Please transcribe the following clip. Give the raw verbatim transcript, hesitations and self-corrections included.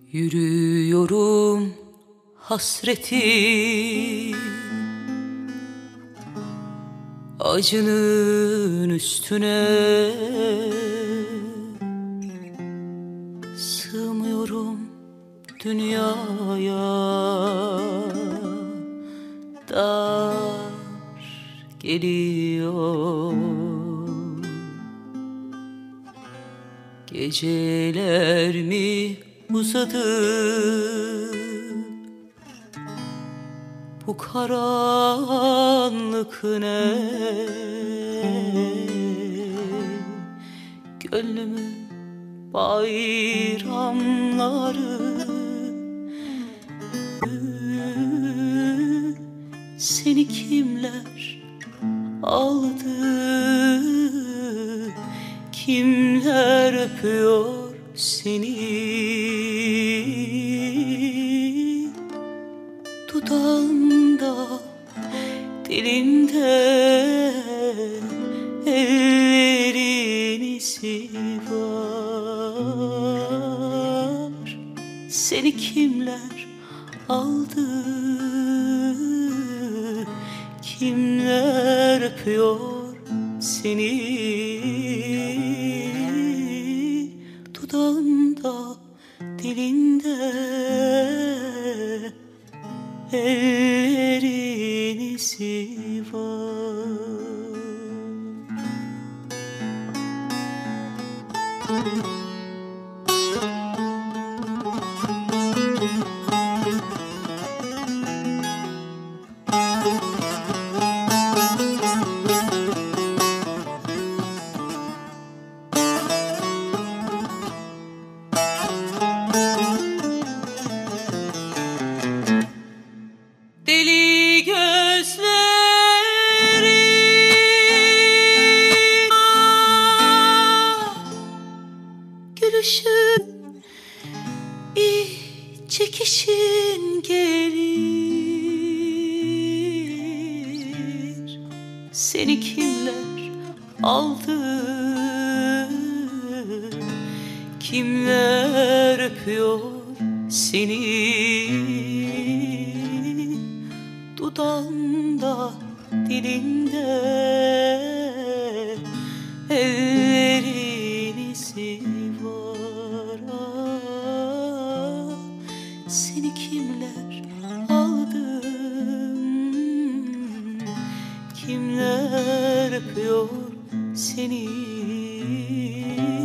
Yürüyorum hasreti, acının üstüne sığmıyorum dünyaya. Dar geliyor geceler mi uzadı, bu karanlık ne? Gönlümün bayramları seni kimler aldı? Kimler öpüyor seni? Dudağında, dilinde ellerin izi var. Seni kimler aldı? Kimler öpüyor seni? Dudağında, dilinde ellerin izi var. Deli gözlerim, ah, gülüşün, iç çekişin gelir. Seni kimler aldı? Kimler öpüyor seni? Dudağında, dilinde ellerin izi var. Ah, seni kimler aldı? Kimler öpüyor seni?